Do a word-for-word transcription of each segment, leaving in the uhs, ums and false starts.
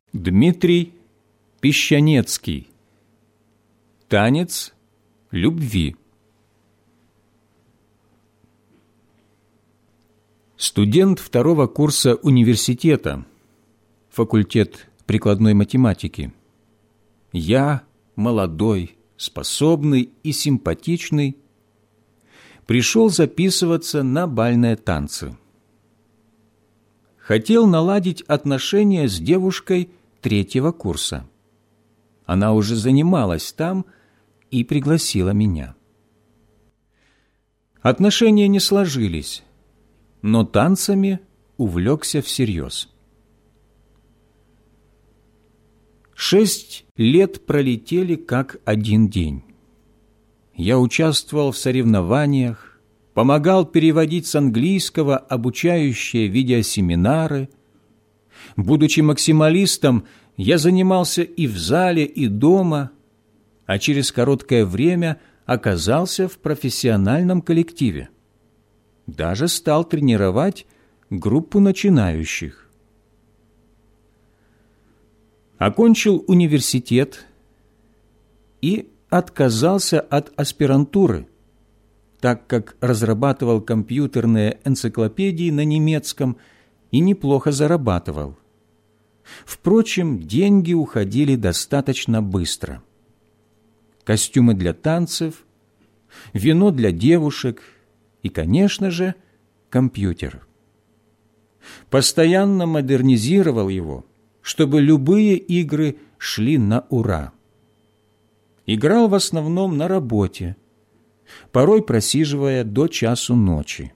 Дмитрий Песчанецкий. Танец любви. Студент второго курса университета, факультет прикладной математики. Я, молодой, способный и симпатичный, пришел записываться на бальные танцы. Хотел наладить отношения с девушкой третьего курса. Она уже занималась там и пригласила меня. Отношения не сложились, но танцами увлекся всерьез. Шесть лет пролетели как один день. Я участвовал в соревнованиях, помогал переводить с английского обучающие видеосеминары. Будучи максималистом, я занимался и в зале, и дома, а через короткое время оказался в профессиональном коллективе. Даже стал тренировать группу начинающих. Окончил университет и отказался от аспирантуры, так как разрабатывал компьютерные энциклопедии на немецком и неплохо зарабатывал. Впрочем, деньги уходили достаточно быстро. Костюмы для танцев, вино для девушек и, конечно же, компьютер. Постоянно модернизировал его, чтобы любые игры шли на ура. Играл в основном на работе, порой просиживая до часу ночи.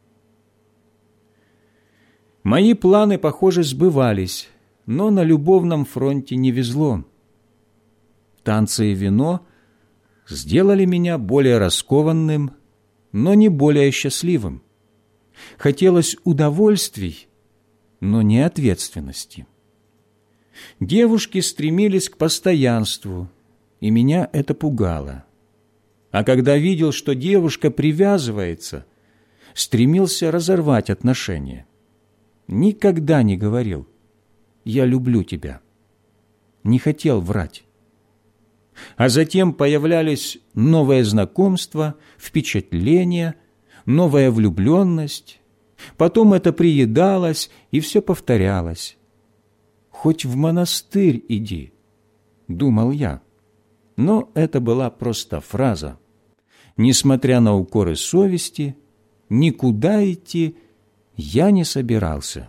Мои планы, похоже, сбывались, но на любовном фронте не везло. Танцы и вино сделали меня более раскованным, но не более счастливым. Хотелось удовольствий, но не ответственности. Девушки стремились к постоянству, и меня это пугало. А когда видел, что девушка привязывается, стремился разорвать отношения. Никогда не говорил «я люблю тебя». Не хотел врать. А затем появлялись новые знакомства, впечатления, новая влюбленность. Потом это приедалось, и все повторялось. «Хоть в монастырь иди», — думал я. Но это была просто фраза. Несмотря на укоры совести, никуда идти я не собирался.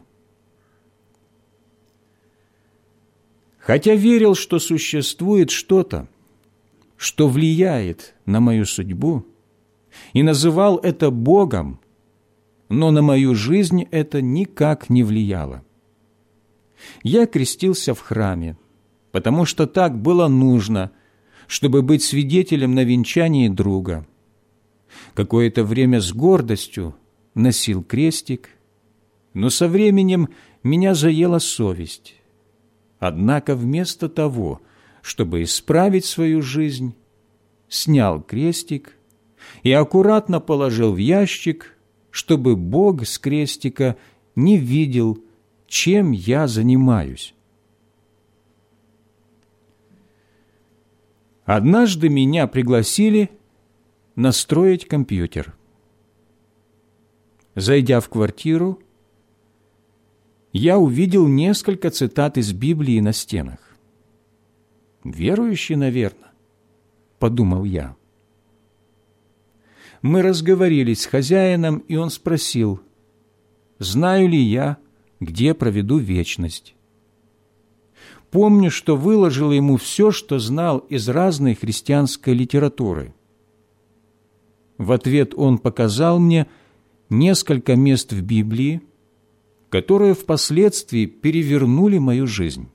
Хотя верил, что существует что-то, что влияет на мою судьбу, и называл это Богом, но на мою жизнь это никак не влияло. Я крестился в храме, потому что так было нужно, чтобы быть свидетелем на венчании друга. Какое-то время с гордостью носил крестик, но со временем меня заела совесть. Однако вместо того, чтобы исправить свою жизнь, снял крестик и аккуратно положил в ящик, чтобы Бог с крестика не видел, чем я занимаюсь. Однажды меня пригласили настроить компьютер. Зайдя в квартиру, я увидел несколько цитат из Библии на стенах. «Верующий, наверное», — подумал я. Мы разговорились с хозяином, и он спросил, знаю ли я, где проведу вечность. Помню, что выложил ему все, что знал из разной христианской литературы. В ответ он показал мне несколько мест в Библии, которые впоследствии перевернули мою жизнь.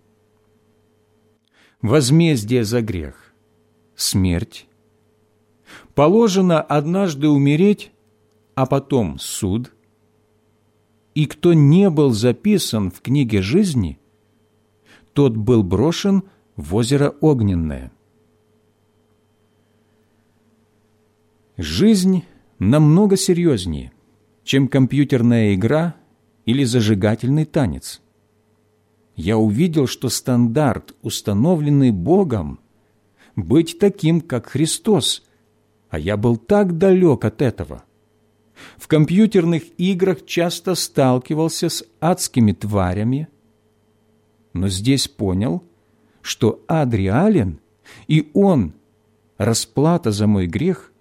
Возмездие за грех – смерть. Положено однажды умереть, а потом суд. И кто не был записан в книге жизни, тот был брошен в озеро Огненное. Жизнь намного серьезнее, чем компьютерная игра или зажигательный танец. я увидел, что стандарт, установленный Богом, быть таким, как Христос, а я был так далек от этого. В компьютерных играх часто сталкивался с адскими тварями, но здесь понял, что ад реален, и он – расплата за мой грех.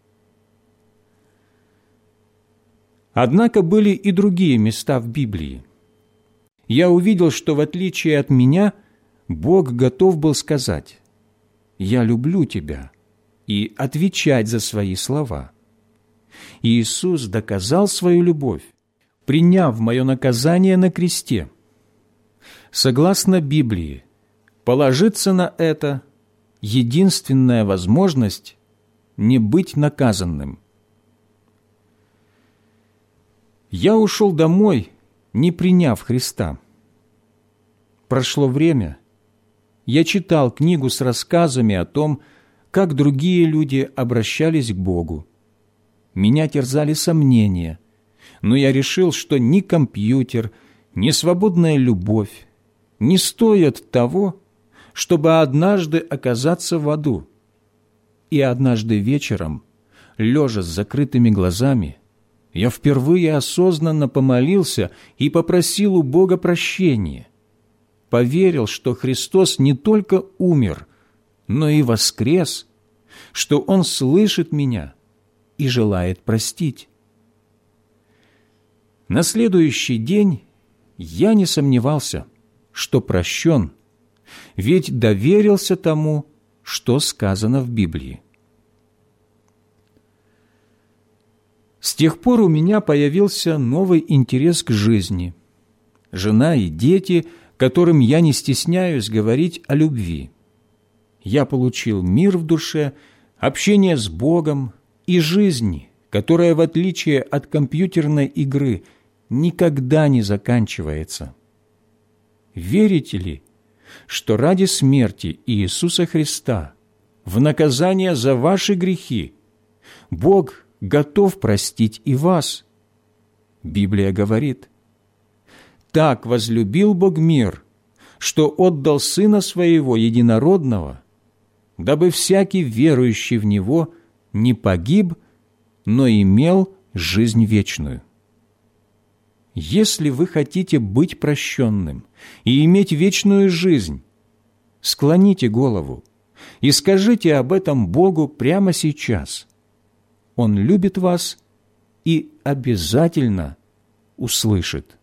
Однако были и другие места в Библии. Я увидел, что в отличие от меня, Бог готов был сказать: «Я люблю тебя», и отвечать за свои слова. Иисус доказал свою любовь, приняв мое наказание на кресте. Согласно Библии, положиться на это – единственная возможность не быть наказанным. Я ушел домой, не приняв Христа. Прошло время. Я читал книгу с рассказами о том, как другие люди обращались к Богу. Меня терзали сомнения, но я решил, что ни компьютер, ни свободная любовь не стоят того, чтобы однажды оказаться в аду. И однажды вечером, лежа с закрытыми глазами, я впервые осознанно помолился и попросил у Бога прощения. Поверил, что Христос не только умер, но и воскрес, что Он слышит меня и желает простить. На следующий день я не сомневался, что прощен, ведь доверился тому, что сказано в Библии. С тех пор у меня появился новый интерес к жизни. Жена и дети, которым я не стесняюсь говорить о любви. Я получил мир в душе, общение с Богом и жизнь, которая, в отличие от компьютерной игры, никогда не заканчивается. Верите ли, что ради смерти Иисуса Христа в наказание за ваши грехи Бог готов простить и вас? Библия говорит: «Так возлюбил Бог мир, что отдал Сына Своего Единородного, дабы всякий верующий в Него не погиб, но имел жизнь вечную». Если вы хотите быть прощенным и иметь вечную жизнь, склоните голову и скажите об этом Богу прямо сейчас. Он любит вас и обязательно услышит.